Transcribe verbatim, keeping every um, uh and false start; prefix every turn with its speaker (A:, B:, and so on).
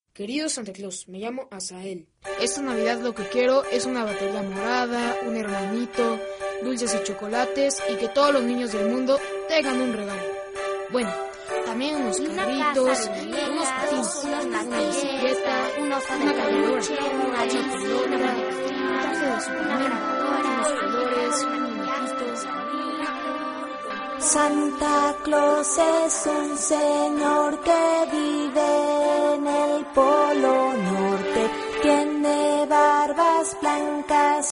A: Querido Santa Claus, me llamo Asael. Esta Navidad lo que quiero es una batería morada, un hermanito, dulces y chocolates y que todos los niños del mundo tengan un regalo. Bueno, también unos carritos, unos patines, una bicicleta, una caminadora, una chapeadora, un traje de Superman, unos colores, un muñequito.
B: Santa Claus es un señor que vive en el Polo Norte, tiene barbas blancas